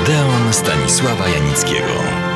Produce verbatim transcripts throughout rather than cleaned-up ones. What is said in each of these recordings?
Odeon Stanisława Janickiego.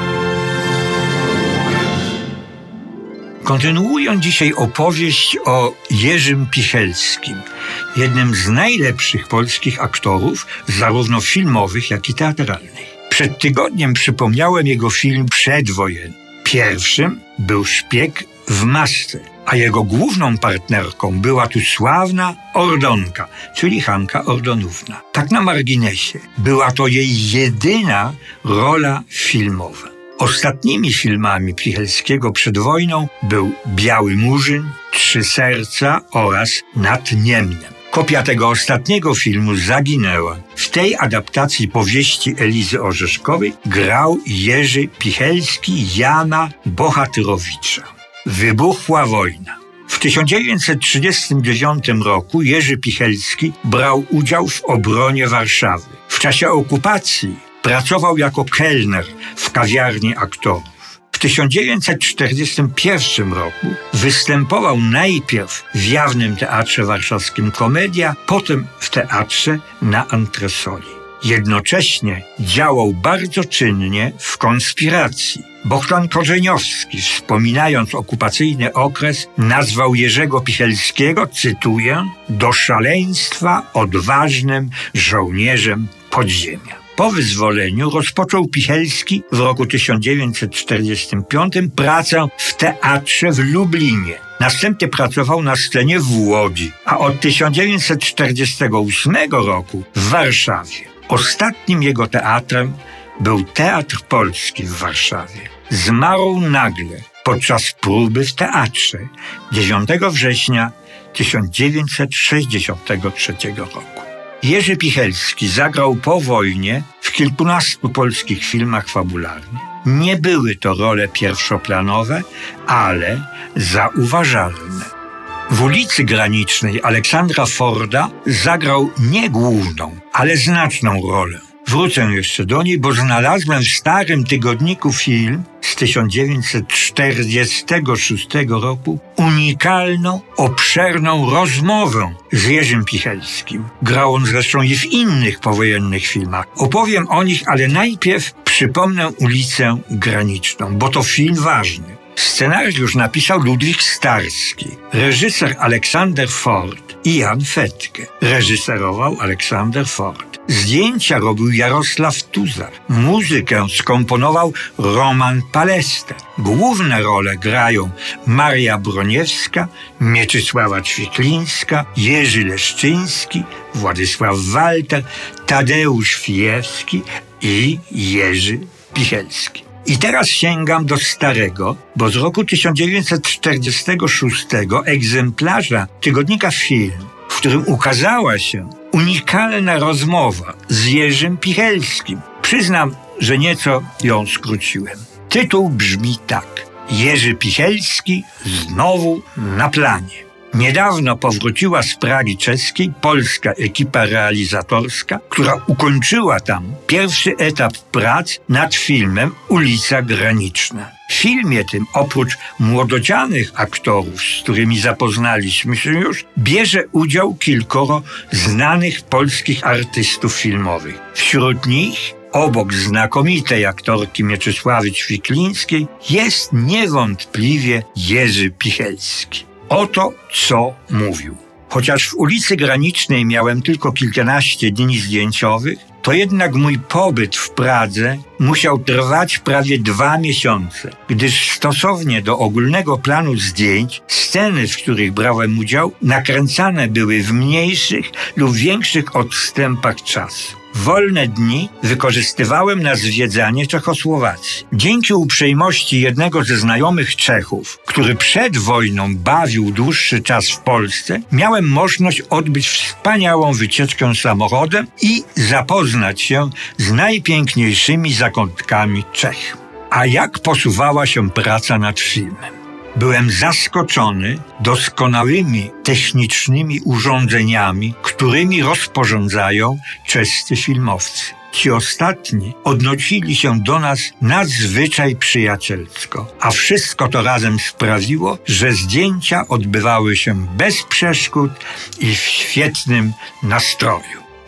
Kontynuuję dzisiaj opowieść o Jerzym Pichelskim, jednym z najlepszych polskich aktorów, zarówno filmowych, jak i teatralnych. Przed tygodniem przypomniałem jego film przedwojenny. Pierwszym był Szpieg w masce, a jego główną partnerką była tu sławna Ordonka, czyli Hanka Ordonówna. Tak na marginesie, była to jej jedyna rola filmowa. Ostatnimi filmami Pichelskiego przed wojną był Biały Murzyn, Trzy serca oraz Nad Niemnem. Kopia tego ostatniego filmu zaginęła. W tej adaptacji powieści Elizy Orzeszkowej grał Jerzy Pichelski Jana Bohatyrowicza. Wybuchła wojna. W tysiąc dziewięćset trzydziestym dziewiątym roku Jerzy Pichelski brał udział w obronie Warszawy. W czasie okupacji pracował jako kelner w kawiarni aktorów. W tysiąc dziewięćset czterdziestym pierwszym roku występował najpierw w Jawnym Teatrze Warszawskim Komedia, potem w teatrze na Antresoli. Jednocześnie działał bardzo czynnie w konspiracji. Bogdan Korzeniowski, wspominając okupacyjny okres, nazwał Jerzego Pichelskiego, cytuję, do szaleństwa odważnym żołnierzem podziemia. Po wyzwoleniu rozpoczął Pichelski w roku tysiąc dziewięćset czterdziestym piątym pracę w teatrze w Lublinie. Następnie pracował na scenie w Łodzi, a od tysiąc dziewięćset czterdziestego ósmego roku w Warszawie. Ostatnim jego teatrem był Teatr Polski w Warszawie. Zmarł nagle podczas próby w teatrze dziesiątego września tysiąc dziewięćset sześćdziesiątego trzeciego roku. Jerzy Pichelski zagrał po wojnie w kilkunastu polskich filmach fabularnych. Nie były to role pierwszoplanowe, ale zauważalne. W Ulicy Granicznej Aleksandra Forda zagrał nie główną, ale znaczną rolę. Wrócę jeszcze do niej, bo znalazłem w starym tygodniku film z tysiąc dziewięćset czterdziestego szóstego roku unikalną, obszerną rozmowę z Jerzym Pichelskim. Grał on zresztą i w innych powojennych filmach. Opowiem o nich, ale najpierw przypomnę Ulicę Graniczną, bo to film ważny. Scenariusz napisał Ludwik Starski, reżyser Aleksander Ford i Jan Fetke. Reżyserował Aleksander Ford. Zdjęcia robił Jarosław Tuzar. Muzykę skomponował Roman Palester. Główne role grają Maria Broniewska, Mieczysława Ćwiklińska, Jerzy Leszczyński, Władysław Walter, Tadeusz Fijewski i Jerzy Pichelski. I teraz sięgam do starego, bo z roku tysiąc dziewięćset czterdziestego szóstego egzemplarza tygodnika Film, w którym ukazała się unikalna rozmowa z Jerzym Pichelskim. Przyznam, że nieco ją skróciłem. Tytuł brzmi tak: Jerzy Pichelski znowu na planie. Niedawno powróciła z Pragi czeskiej polska ekipa realizatorska, która ukończyła tam pierwszy etap prac nad filmem Ulica Graniczna. W filmie tym, oprócz młodocianych aktorów, z którymi zapoznaliśmy się już, bierze udział kilkoro znanych polskich artystów filmowych. Wśród nich, obok znakomitej aktorki Mieczysławy Ćwiklińskiej, jest niewątpliwie Jerzy Pichelski. Oto co mówił. Chociaż w Ulicy Granicznej miałem tylko kilkanaście dni zdjęciowych, to jednak mój pobyt w Pradze musiał trwać prawie dwa miesiące, gdyż stosownie do ogólnego planu zdjęć, sceny, w których brałem udział, nakręcane były w mniejszych lub większych odstępach czasu. Wolne dni wykorzystywałem na zwiedzanie Czechosłowacji. Dzięki uprzejmości jednego ze znajomych Czechów, który przed wojną bawił dłuższy czas w Polsce, miałem możliwość odbyć wspaniałą wycieczkę samochodem i zapoznać się z najpiękniejszymi zakątkami Czech. A jak posuwała się praca nad filmem? Byłem zaskoczony doskonałymi technicznymi urządzeniami, którymi rozporządzają czescy filmowcy. Ci ostatni odnosili się do nas nadzwyczaj przyjacielsko, a wszystko to razem sprawiło, że zdjęcia odbywały się bez przeszkód i w świetnym nastroju.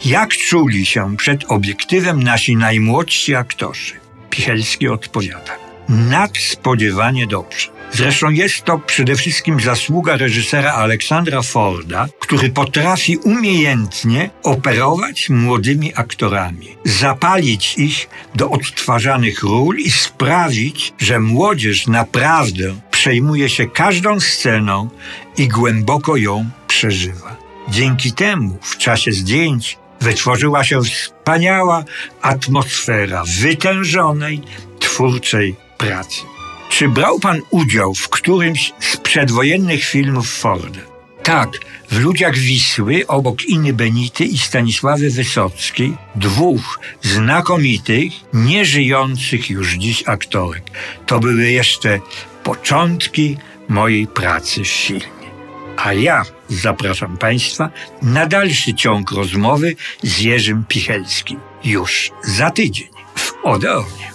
Jak czuli się przed obiektywem nasi najmłodsi aktorzy? Pichelski odpowiada: nadspodziewanie dobrze. Zresztą jest to przede wszystkim zasługa reżysera Aleksandra Forda, który potrafi umiejętnie operować młodymi aktorami, zapalić ich do odtwarzanych ról i sprawić, że młodzież naprawdę przejmuje się każdą sceną i głęboko ją przeżywa. Dzięki temu w czasie zdjęć wytworzyła się wspaniała atmosfera wytężonej, twórczej pracy. Czy brał pan udział w którymś z przedwojennych filmów Forda? Tak, w Ludziach Wisły obok Iny Benity i Stanisławy Wysockiej, dwóch znakomitych, nieżyjących już dziś aktorek. To były jeszcze początki mojej pracy w filmie. A ja zapraszam państwa na dalszy ciąg rozmowy z Jerzym Pichelskim już za tydzień w Odeonie.